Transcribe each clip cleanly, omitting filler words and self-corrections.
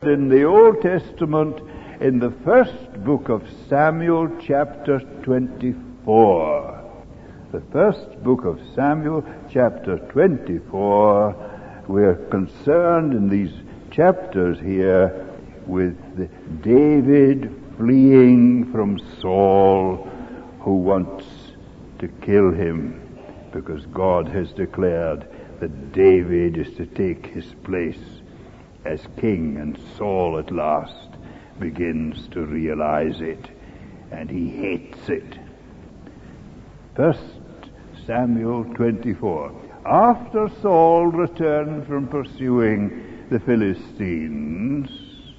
in the Old Testament in the first book of Samuel, chapter 24. The first book of Samuel, chapter 24. We're concerned in these chapters here with David fleeing from Saul, who wants to kill him, because God has declared that David is to take his place as king, and Saul at last begins to realize it, and he hates it. 1 Samuel 24. After Saul returned from pursuing the Philistines,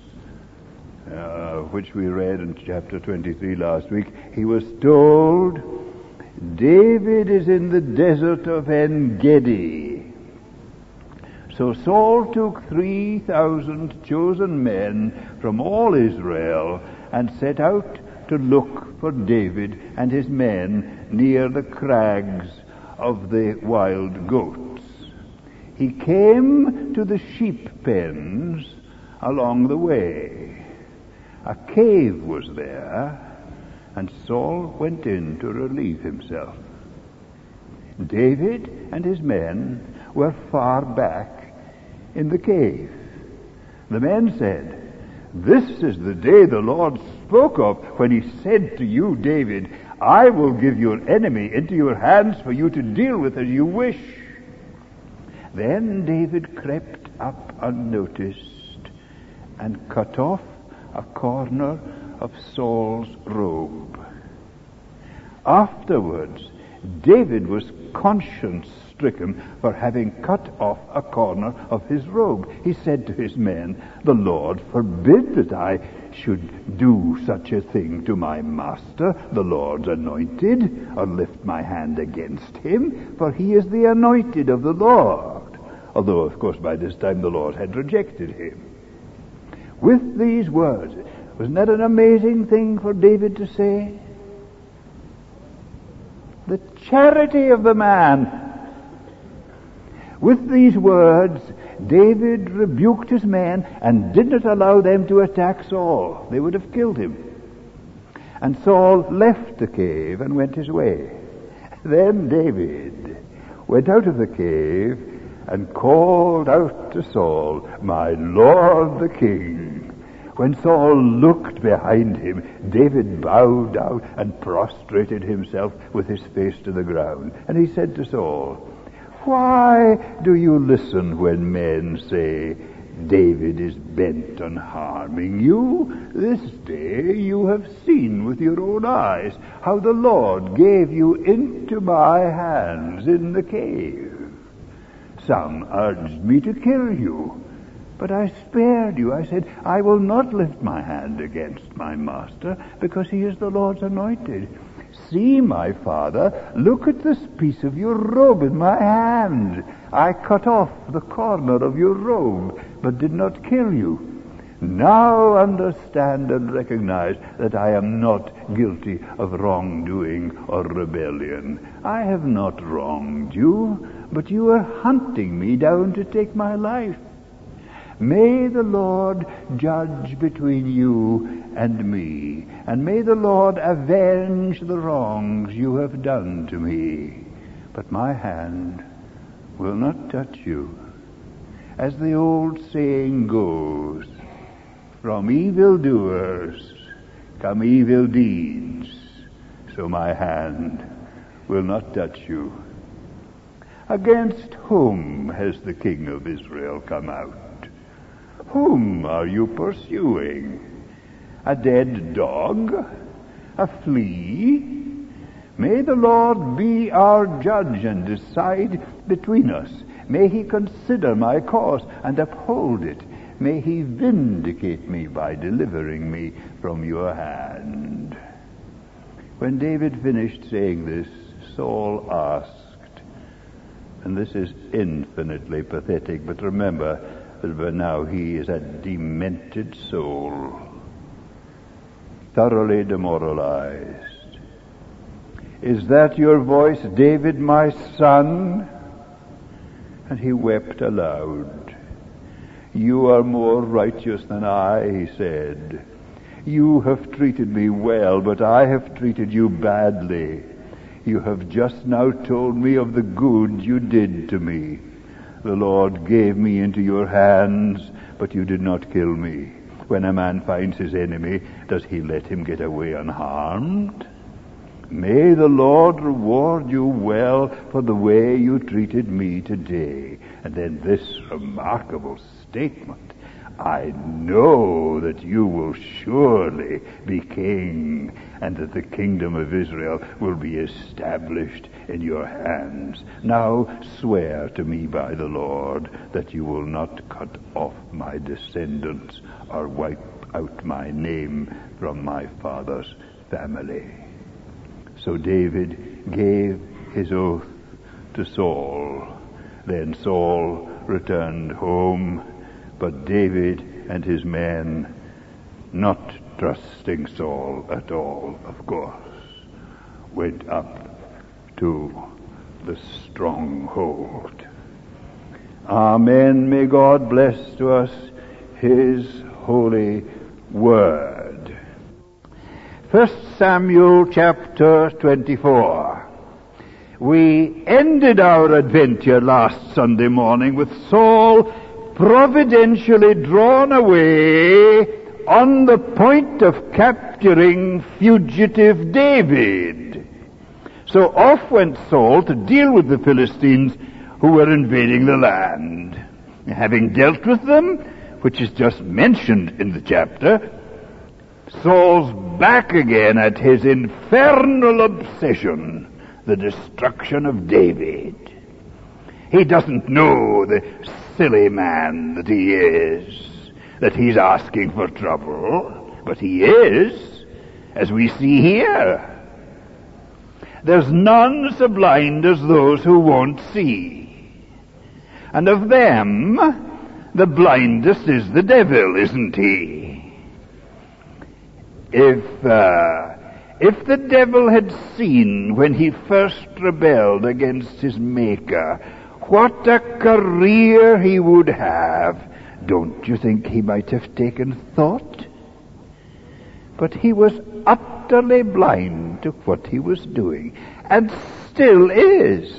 which we read in chapter 23 last week, he was told, David is in the desert of En-Gedi. So Saul took 3,000 chosen men from all Israel and set out to look for David and his men near the crags of the wild goats. He came to the sheep pens along the way. A cave was there, and Saul went in to relieve himself. David and his men were far back in the cave. The men said, This is the day the Lord spoke of when he said to you, David, I will give your enemy into your hands for you to deal with as you wish. Then David crept up unnoticed and cut off a corner of Saul's robe. Afterwards, David was conscience-stricken for having cut off a corner of his robe. He said to his men, The Lord forbid that I should do such a thing to my master, the Lord's anointed, or lift my hand against him, for he is the anointed of the Lord. Although, of course, by this time the Lord had rejected him. With these words, wasn't that an amazing thing for David to say? The charity of the man. With these words, David rebuked his men and did not allow them to attack Saul. They would have killed him. And Saul left the cave and went his way. Then David went out of the cave and called out to Saul, My Lord the King. When Saul looked behind him, David bowed down and prostrated himself with his face to the ground. And he said to Saul, Why do you listen when men say, David is bent on harming you? This day you have seen with your own eyes how the Lord gave you into my hands in the cave. Some urged me to kill you, but I spared you. I said, I will not lift my hand against my master, because he is the Lord's anointed. See, my father, look at this piece of your robe in my hand. I cut off the corner of your robe, but did not kill you. Now understand and recognize that I am not guilty of wrongdoing or rebellion. I have not wronged you, but you are hunting me down to take my life. May the Lord judge between you and me, and may the Lord avenge the wrongs you have done to me. But my hand will not touch you. As the old saying goes, from evildoers come evil deeds, so my hand will not touch you. Against whom has the King of Israel come out? Whom are you pursuing? A dead dog? A flea? May the Lord be our judge and decide between us. May he consider my cause and uphold it. May he vindicate me by delivering me from your hand. When David finished saying this, Saul asked, and this is infinitely pathetic, but remember that by now he is a demented soul, thoroughly demoralized. Is that your voice, David, my son? And he wept aloud. You are more righteous than I, he said. You have treated me well, but I have treated you badly. You have just now told me of the good you did to me. The Lord gave me into your hands, but you did not kill me. When a man finds his enemy, does he let him get away unharmed? May the Lord reward you well for the way you treated me today. And then this remarkable statement, I know that you will surely be king, and that the kingdom of Israel will be established in your hands. Now swear to me by the Lord that you will not cut off my descendants or wipe out my name from my father's family. So David gave his oath to Saul. Then Saul returned home, but David and his men, not trusting Saul at all, of course, went up to the stronghold. Amen. May God bless to us his holy word. 1 Samuel chapter 24. We ended our adventure last Sunday morning with Saul providentially drawn away on the point of capturing fugitive David. So off went Saul to deal with the Philistines who were invading the land. Having dealt with them, which is just mentioned in the chapter, Saul's back again at his infernal obsession, the destruction of David. He doesn't know, the silly man that he is, that he's asking for trouble, but he is, as we see here. There's none so blind as those who won't see. And of them, the blindest is the devil, isn't he? If the devil had seen when he first rebelled against his Maker, what a career he would have, don't you think he might have taken thought? But he was utterly blind to what he was doing, and still is,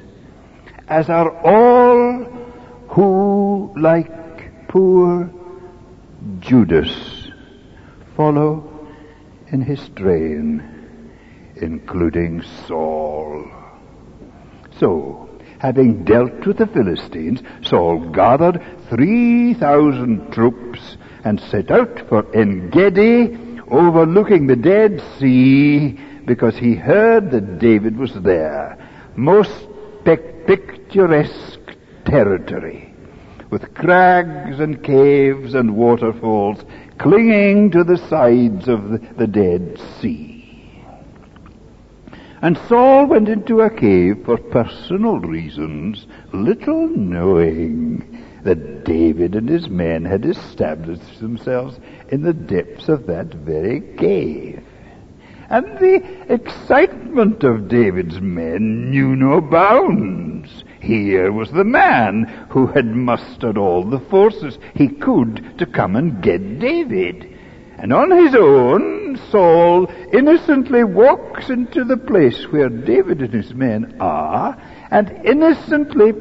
as are all who, like poor Judas, follow in his train, including Saul. So, having dealt with the Philistines, Saul gathered 3,000 troops and set out for En-Gedi, overlooking the Dead Sea, because he heard that David was there. Most picturesque territory, with crags and caves and waterfalls clinging to the sides of the Dead Sea. And Saul went into a cave for personal reasons, little knowing that David and his men had established themselves in the depths of that very cave. And the excitement of David's men knew no bounds. Here was the man who had mustered all the forces he could to come and get David. And on his own, Saul innocently walks into the place where David and his men are, and innocently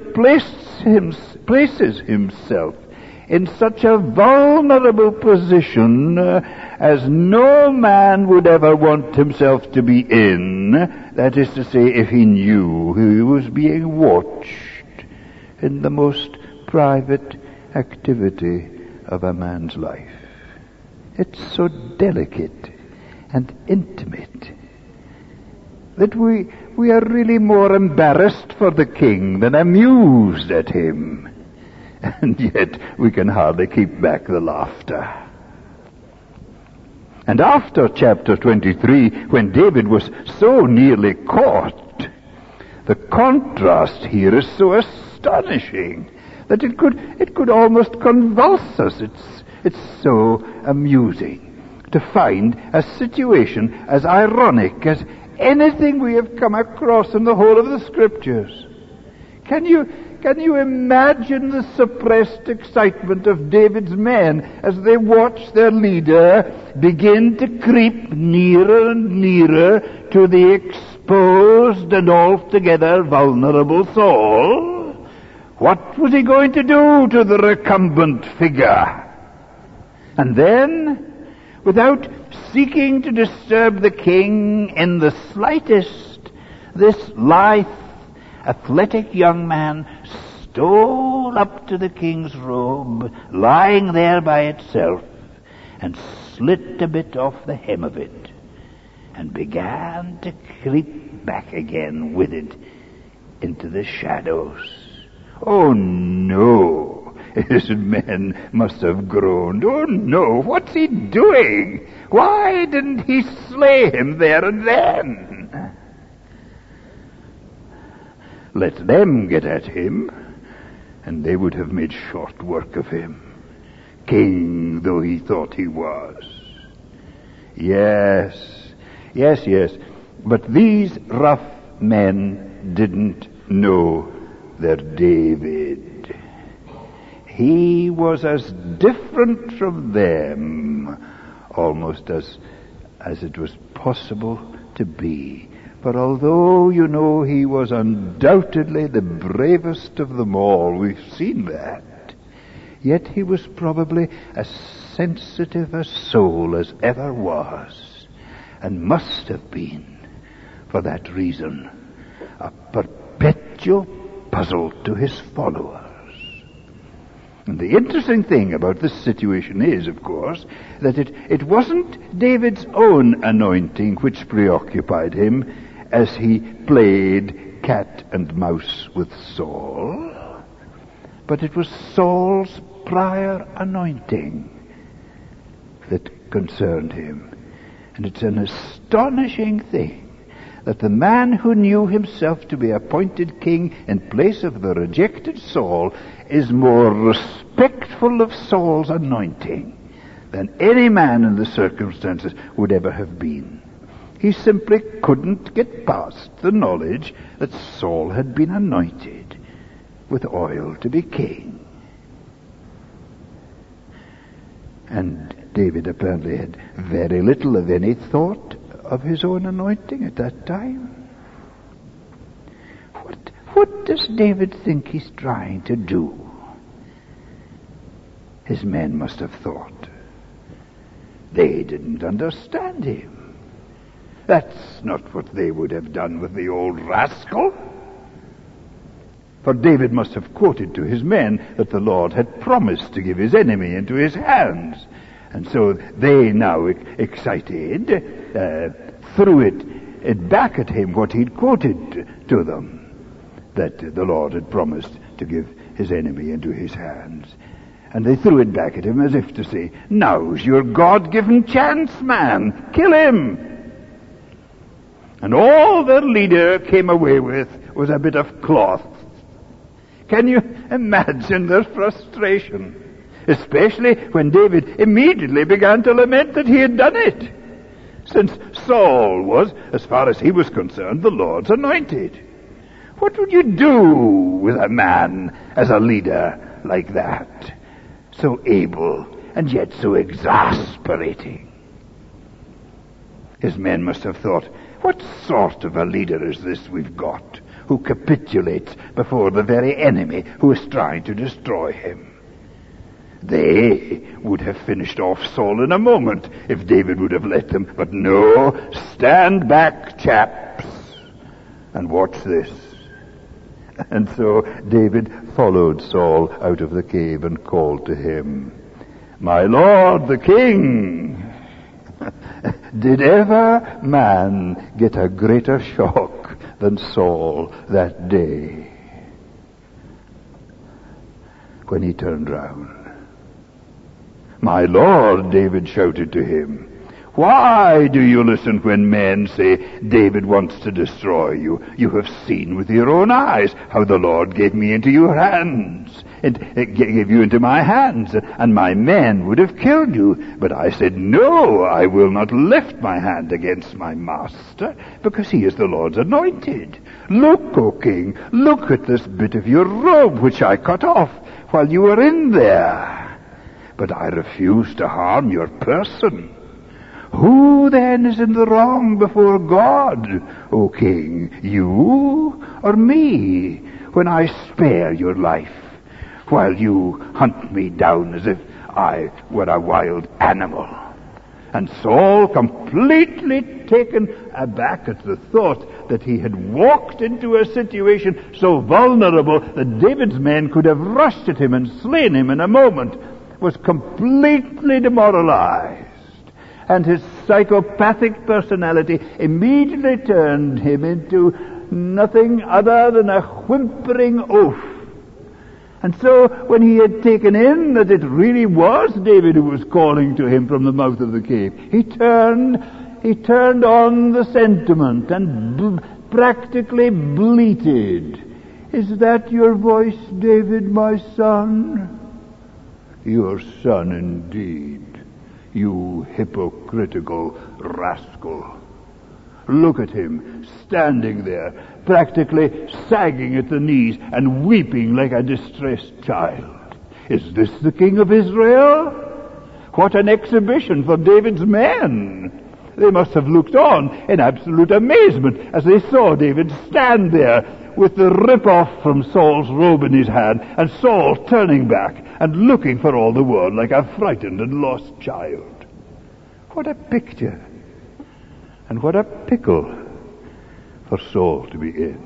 places himself in such a vulnerable position as no man would ever want himself to be in. That is to say, if he knew he was being watched in the most private activity of a man's life. It's so delicate and intimate that we are really more embarrassed for the king than amused at him. And yet we can hardly keep back the laughter. And after chapter 23, when David was so nearly caught, the contrast here is so astonishing that it could almost convulse us. It's so amusing to find a situation as ironic as anything we have come across in the whole of the Scriptures. Can Can you imagine the suppressed excitement of David's men as they watched their leader begin to creep nearer and nearer to the exposed and altogether vulnerable Saul? What was he going to do to the recumbent figure? And then, without seeking to disturb the king in the slightest, this lithe, athletic young man stole up to the king's robe, lying there by itself, and slit a bit off the hem of it, and began to creep back again with it into the shadows. Oh no! His men must have groaned. Oh no, what's he doing? Why didn't he slay him there and then? Let them get at him, and they would have made short work of him, king though he thought he was. Yes, but these rough men didn't know their David. He was as different from them, almost as it was possible to be. For although, he was undoubtedly the bravest of them all, we've seen that, yet he was probably as sensitive a soul as ever was, and must have been, for that reason, a perpetual puzzle to his followers. And the interesting thing about this situation is, of course, that it wasn't David's own anointing which preoccupied him as he played cat and mouse with Saul, but it was Saul's prior anointing that concerned him. And it's an astonishing thing that the man who knew himself to be appointed king in place of the rejected Saul is more respectful of Saul's anointing than any man in the circumstances would ever have been. He simply couldn't get past the knowledge that Saul had been anointed with oil to be king. And David apparently had very little of any thought of his own anointing at that time. What does David think he's trying to do? His men must have thought. They didn't understand him. That's not what they would have done with the old rascal. For David must have quoted to his men that the Lord had promised to give his enemy into his hands. And so they now, excited, threw it back at him what he'd quoted to them, that the Lord had promised to give his enemy into his hands. And they threw it back at him as if to say, now's your God-given chance, man. Kill him. And all their leader came away with was a bit of cloth. Can you imagine their frustration? Especially when David immediately began to lament that he had done it, since Saul was, as far as he was concerned, the Lord's anointed. What would you do with a man as a leader like that? So able and yet so exasperating. His men must have thought, what sort of a leader is this we've got, who capitulates before the very enemy who is trying to destroy him? They would have finished off Saul in a moment if David would have let them. But no, stand back, chaps, and watch this. And so David followed Saul out of the cave and called to him, my lord the king, did ever man get a greater shock than Saul that day when he turned round? My lord, David shouted to him, Why do you listen when men say, David wants to destroy you? You have seen with your own eyes how the Lord gave me into your hands. It gave you into my hands, and my men would have killed you. But I said, no, I will not lift my hand against my master, because he is the Lord's anointed. Look, O king, look at this bit of your robe which I cut off while you were in there. But I refuse to harm your person. Who then is in the wrong before God, O king, you or me, when I spare your life, while you hunt me down as if I were a wild animal? And Saul, completely taken aback at the thought that he had walked into a situation so vulnerable that David's men could have rushed at him and slain him in a moment, was completely demoralized. And his psychopathic personality immediately turned him into nothing other than a whimpering oaf. And so, when he had taken in that it really was David who was calling to him from the mouth of the cave, he turned on the sentiment and practically bleated, "Is that your voice, David, my son?" "Your son indeed, you hypocritical rascal." Look at him, standing there, practically sagging at the knees and weeping like a distressed child. Is this the king of Israel? What an exhibition for David's men! They must have looked on in absolute amazement as they saw David stand there with the rip-off from Saul's robe in his hand, and Saul turning back and looking for all the world like a frightened and lost child. What a picture! And what a pickle for Saul to be in.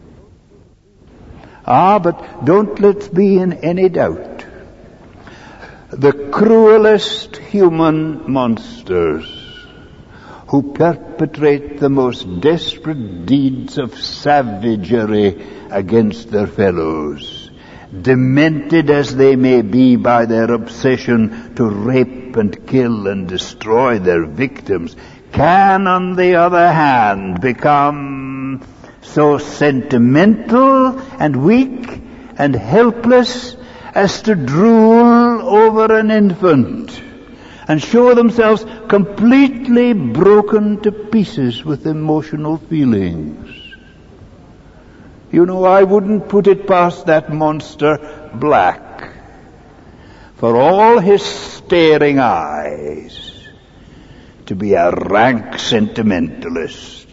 But don't let's be in any doubt. The cruelest human monsters who perpetrate the most desperate deeds of savagery against their fellows, demented as they may be by their obsession to rape and kill and destroy their victims, can, on the other hand, become so sentimental and weak and helpless as to drool over an infant and show themselves completely broken to pieces with emotional feelings. You know, I wouldn't put it past that monster Black, for all his staring eyes, to be a rank sentimentalist.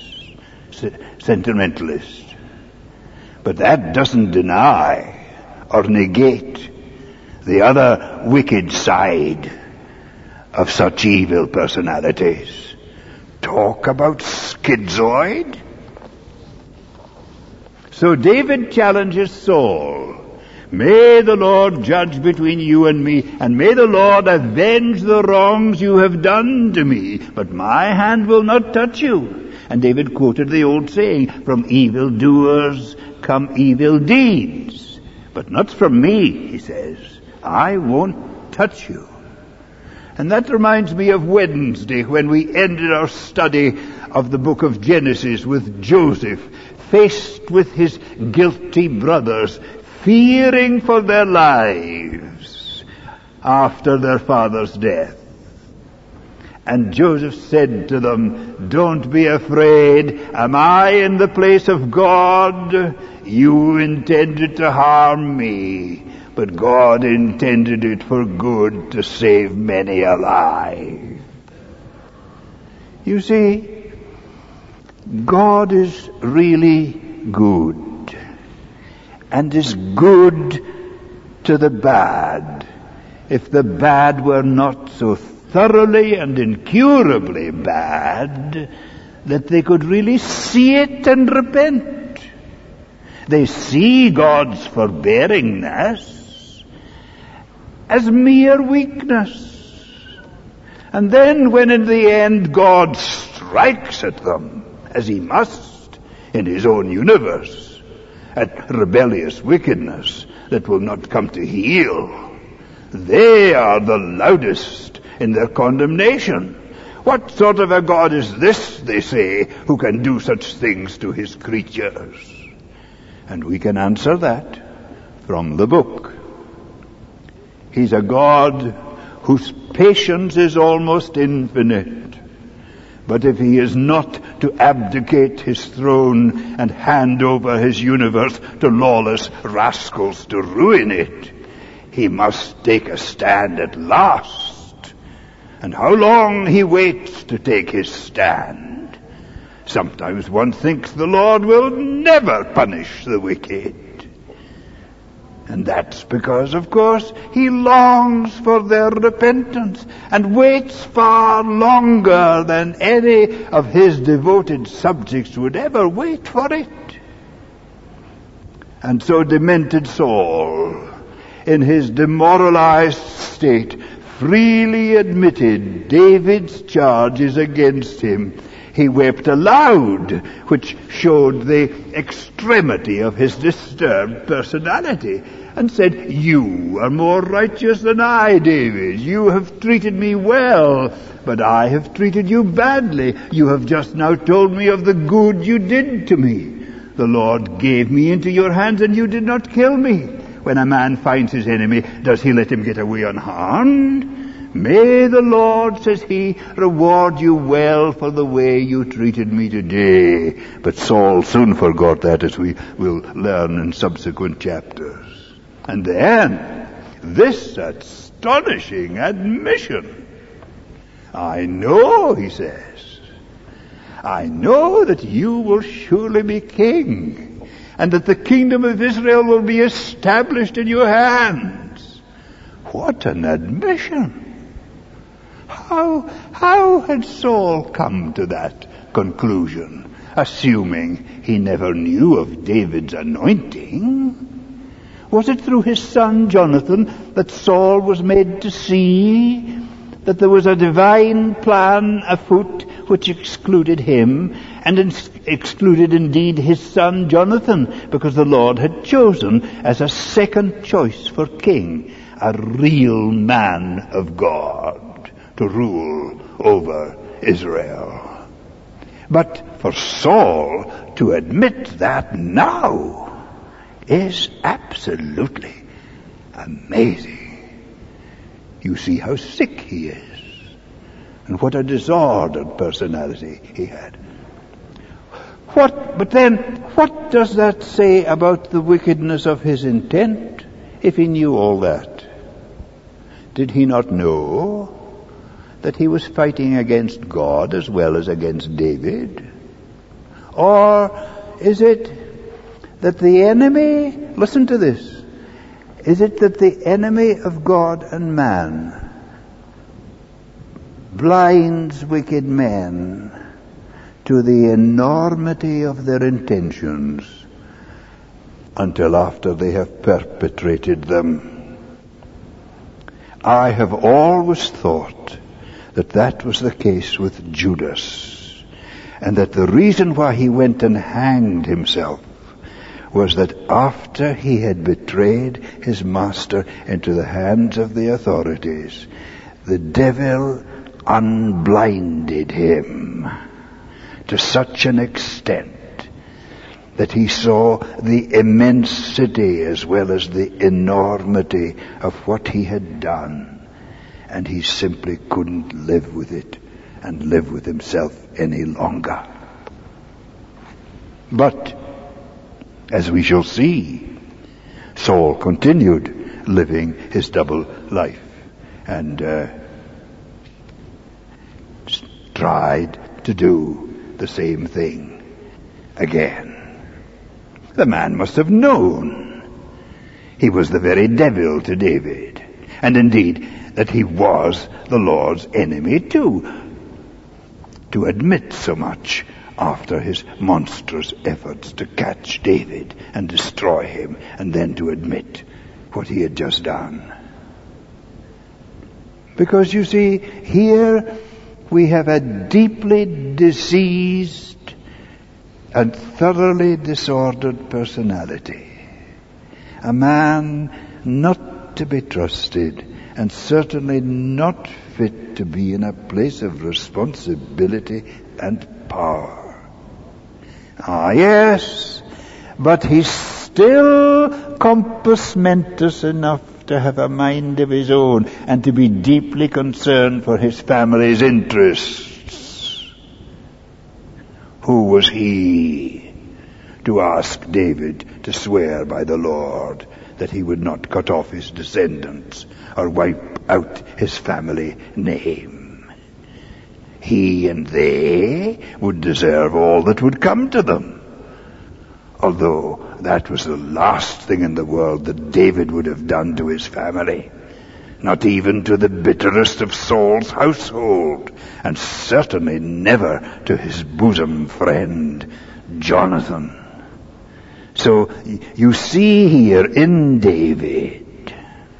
But that doesn't deny or negate the other wicked side of such evil personalities. Talk about schizoid. So David challenges Saul. May the Lord judge between you and me, and may the Lord avenge the wrongs you have done to me, but my hand will not touch you. And David quoted the old saying, from evildoers come evil deeds. But not from me, he says. I won't touch you. And that reminds me of Wednesday, when we ended our study of the book of Genesis with Joseph, faced with his guilty brothers, fearing for their lives after their father's death. And Joseph said to them, don't be afraid. Am I in the place of God? You intended to harm me, but God intended it for good, to save many alive. You see, God is really good, and is good to the bad. If the bad were not so thoroughly and incurably bad that they could really see it and repent. They see God's forbearingness as mere weakness. And then when in the end God strikes at them, as he must in his own universe, at rebellious wickedness that will not come to heal, they are the loudest in their condemnation. What sort of a God is this, they say, who can do such things to his creatures? And we can answer that from the book. He's a God whose patience is almost infinite. But if he is not to abdicate his throne and hand over his universe to lawless rascals to ruin it, he must take a stand at last. And how long he waits to take his stand. Sometimes one thinks the Lord will never punish the wicked. And that's because, of course, he longs for their repentance and waits far longer than any of his devoted subjects would ever wait for it. And so demented Saul, in his demoralized state, freely admitted David's charges against him. He wept aloud, which showed the extremity of his disturbed personality, and said, "You are more righteous than I, David. You have treated me well, but I have treated you badly. You have just now told me of the good you did to me. The Lord gave me into your hands, and you did not kill me. When a man finds his enemy, does he let him get away unharmed? May the Lord, says he, reward you well for the way you treated me today." But Saul soon forgot that, as we will learn in subsequent chapters. And then, this astonishing admission. "I know," he says, "I know that you will surely be king, and that the kingdom of Israel will be established in your hands." What an admission! How had Saul come to that conclusion, assuming he never knew of David's anointing? Was it through his son Jonathan that Saul was made to see that there was a divine plan afoot which excluded him, and excluded indeed his son Jonathan, because the Lord had chosen as a second choice for king a real man of God to rule over Israel? But for Saul to admit that now is absolutely amazing. You see how sick he is, and what a disordered personality he had. But then, what does that say about the wickedness of his intent, if he knew all that? Did he not know that he was fighting against God as well as against David? Or is it that the enemy, listen to this, is it that the enemy of God and man blinds wicked men to the enormity of their intentions until after they have perpetrated them? I have always thought that was the case with Judas, and that the reason why he went and hanged himself was that after he had betrayed his master into the hands of the authorities, the devil unblinded him to such an extent that he saw the immensity as well as the enormity of what he had done, and he simply couldn't live with it and live with himself any longer. But as we shall see, Saul continued living his double life and tried to do the same thing again. The man must have known he was the very devil to David, and indeed that he was the Lord's enemy too, to admit so much after his monstrous efforts to catch David and destroy him, and then to admit what he had just done. Because you see, here we have a deeply diseased and thoroughly disordered personality. A man not to be trusted, and certainly not fit to be in a place of responsibility and power. Ah, yes, but he's still compos mentis enough to have a mind of his own and to be deeply concerned for his family's interests. Who was he to ask David to swear by the Lord that he would not cut off his descendants or wipe out his family name? He and they would deserve all that would come to them. Although that was the last thing in the world that David would have done to his family. Not even to the bitterest of Saul's household, and certainly never to his bosom friend, Jonathan. So you see here in David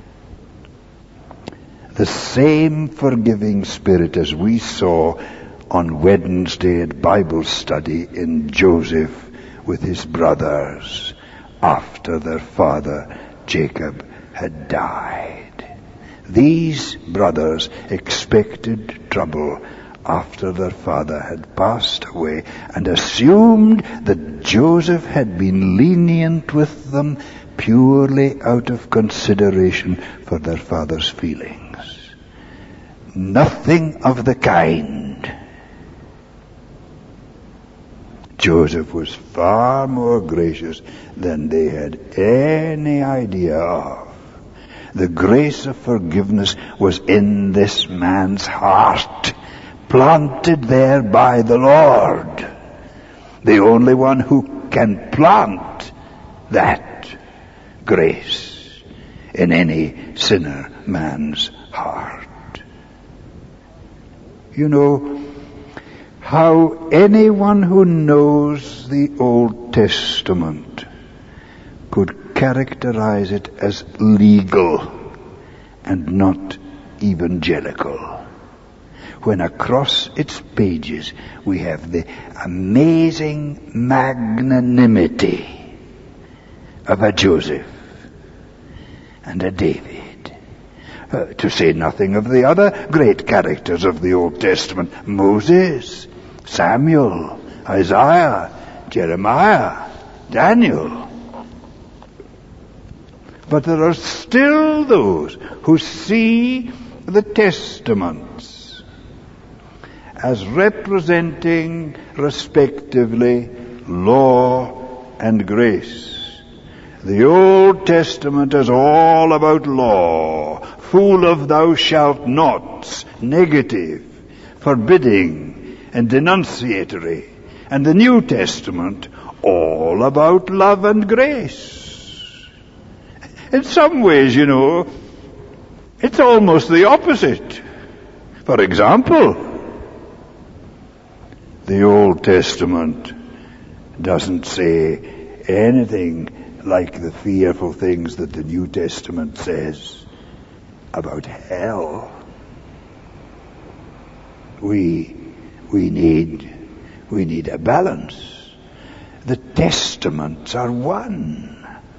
the same forgiving spirit as we saw on Wednesday at Bible study in Joseph with his brothers after their father Jacob had died. These brothers expected trouble after their father had passed away and assumed that Joseph had been lenient with them purely out of consideration for their father's feelings. Nothing of the kind. Joseph was far more gracious than they had any idea of. The grace of forgiveness was in this man's heart, planted there by the Lord. The only one who can plant that grace in any sinner man's heart. You know, how anyone who knows the Old Testament could characterize it as legal and not evangelical, when across its pages we have the amazing magnanimity of a Joseph and a David. To say nothing of the other great characters of the Old Testament, Moses, Samuel, Isaiah, Jeremiah, Daniel. But there are still those who see the Testaments as representing, respectively, law and grace. The Old Testament is all about law, full of thou shalt nots, negative, forbidding, and denunciatory. And the New Testament, all about love and grace. In some ways, you know, it's almost the opposite. For example, the Old Testament doesn't say anything like the fearful things that the New Testament says about hell. We need a balance. The Testaments are one.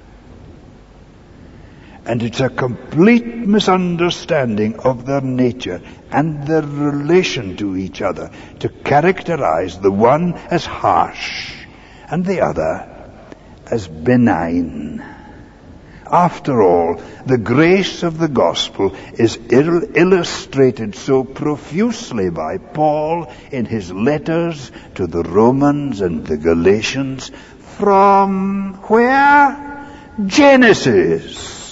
And it's a complete misunderstanding of their nature and their relation to each other to characterize the one as harsh and the other as benign. After all, the grace of the gospel is illustrated so profusely by Paul in his letters to the Romans and the Galatians from where? Genesis.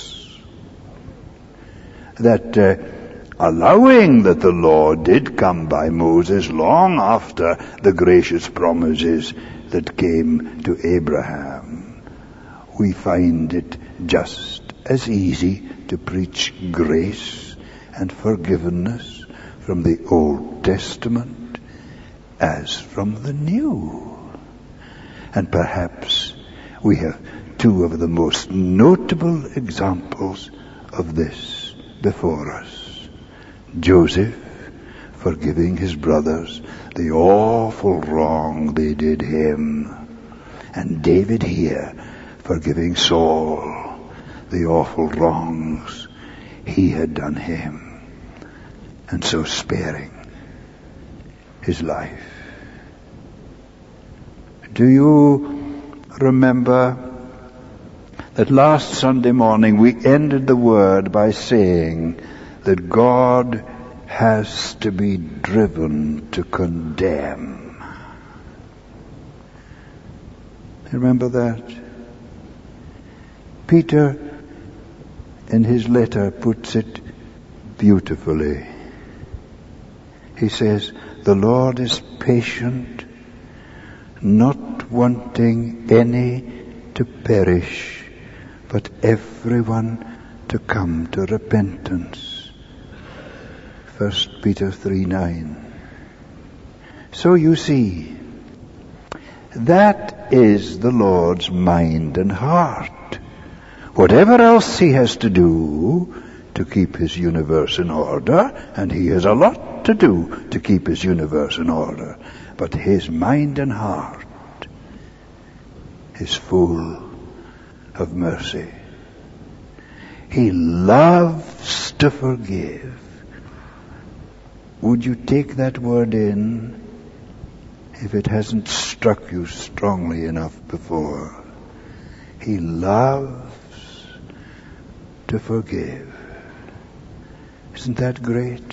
That allowing that the law did come by Moses long after the gracious promises that came to Abraham, we find it just as easy to preach grace and forgiveness from the Old Testament as from the New. And perhaps we have two of the most notable examples of this before us. Joseph forgiving his brothers the awful wrong they did him, and David here forgiving Saul the awful wrongs he had done him. and so sparing his life. Do you remember that last Sunday morning we ended the word by saying that God has to be driven to condemn? You remember that? Peter, in his letter, puts it beautifully. He says, the Lord is patient, not wanting any to perish, but everyone to come to repentance. 1 Peter 3:9. So you see, that is the Lord's mind and heart. Whatever else he has to do to keep his universe in order, and he has a lot to do to keep his universe in order, but his mind and heart is full of mercy. He loves to forgive. Would you take that word in if it hasn't struck you strongly enough before? He loves to forgive. Isn't that great?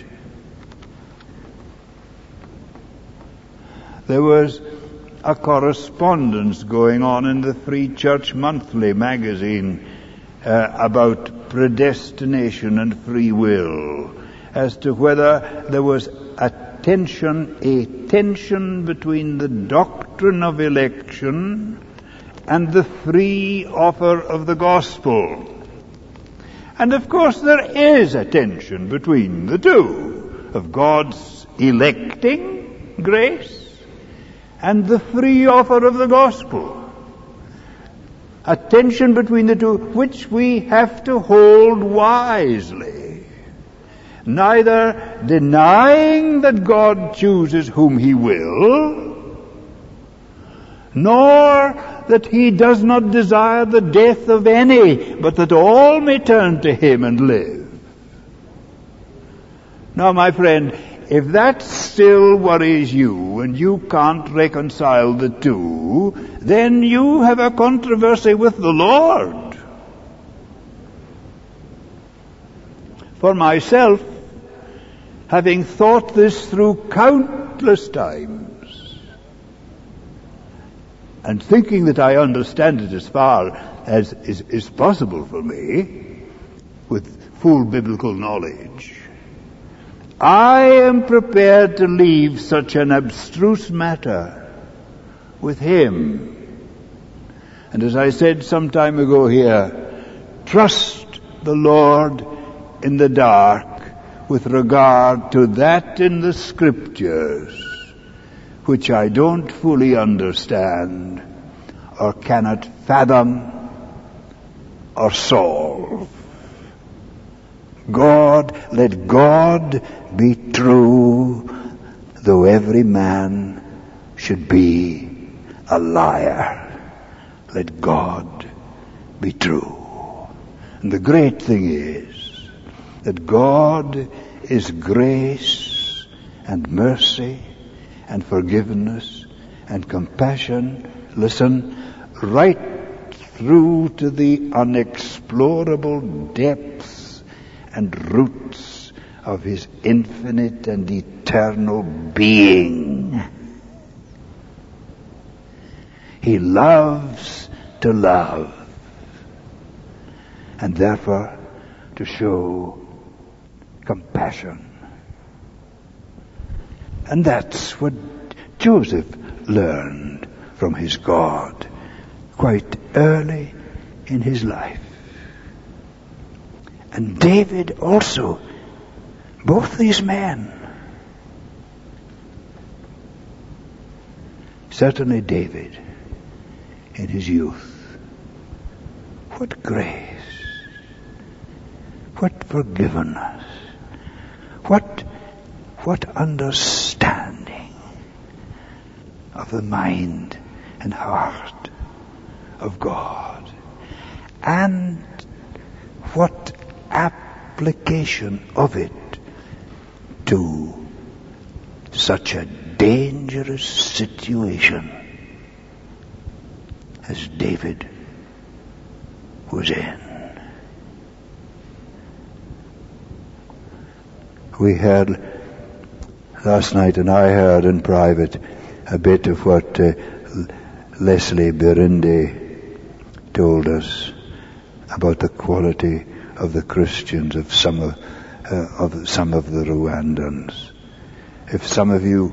There was a correspondence going on in the Free Church Monthly magazine about predestination and free will, as to whether there was a tension between the doctrine of election and the free offer of the gospel. And of course there is a tension between the two, of God's electing grace and the free offer of the gospel. A tension between the two which we have to hold wisely, neither denying that God chooses whom he will, nor that he does not desire the death of any, but that all may turn to him and live. Now, my friend, if that still worries you and you can't reconcile the two, then you have a controversy with the Lord. For myself, having thought this through countless times, and thinking that I understand it as far as is possible for me, with full biblical knowledge, I am prepared to leave such an abstruse matter with him. And as I said some time ago here, trust the Lord in the dark with regard to that in the Scriptures which I don't fully understand or cannot fathom or solve. Let God be true, though every man should be a liar. Let God be true. And the great thing is that God is grace and mercy and forgiveness and compassion, listen, right through to the unexplorable depths and roots of his infinite and eternal being. He loves to love, and therefore to show compassion. And that's what Joseph learned from his God quite early in his life. And David also, both these men. Certainly David in his youth. What grace, what forgiveness, what understanding of the mind and heart of God, and what application of it to such a dangerous situation as David was in. We heard last night, and I heard in private, a bit of what Leslie Berinde told us about the quality of the Christians of some of the Rwandans. If some of you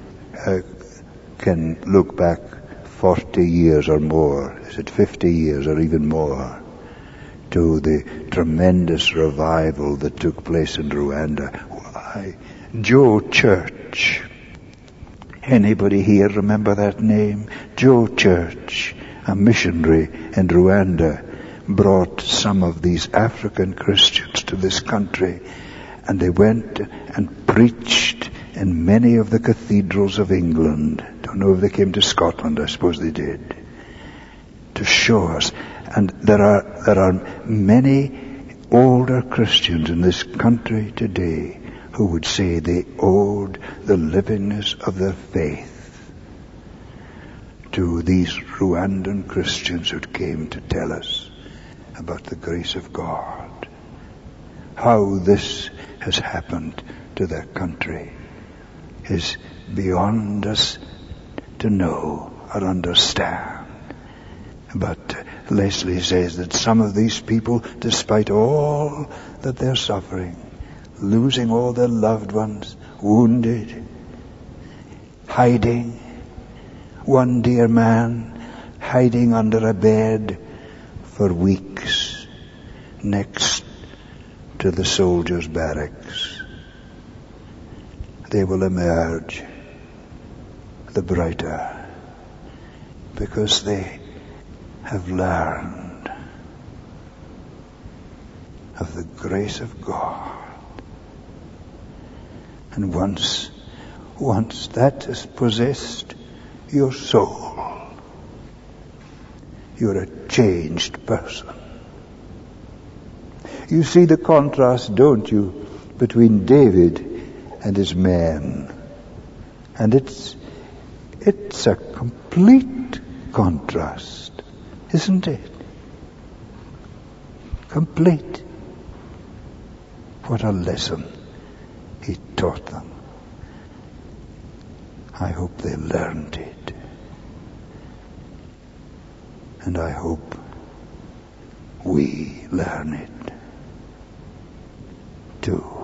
can look back 40 years or more, is it 50 years or even more, to the tremendous revival that took place in Rwanda. Why, Joe Church. Anybody here remember that name? Joe Church, a missionary in Rwanda, brought some of these African Christians to this country, and they went and preached in many of the cathedrals of England. Don't know if they came to Scotland, I suppose they did, to show us. And there are many older Christians in this country today who would say they owed the livingness of their faith to these Rwandan Christians who came to tell us about the grace of God. How this has happened to their country is beyond us to know or understand. But Leslie says that some of these people, despite all that they're suffering, losing all their loved ones, wounded, hiding, one dear man hiding under a bed for weeks next to the soldiers' barracks, they will emerge the brighter because they have learned of the grace of God. And once that has possessed your soul, you're a changed person. You see the contrast, don't you, between David and his men? And it's a complete contrast, isn't it? Complete. What a lesson he taught them. I hope they learned it. And I hope we learn it too.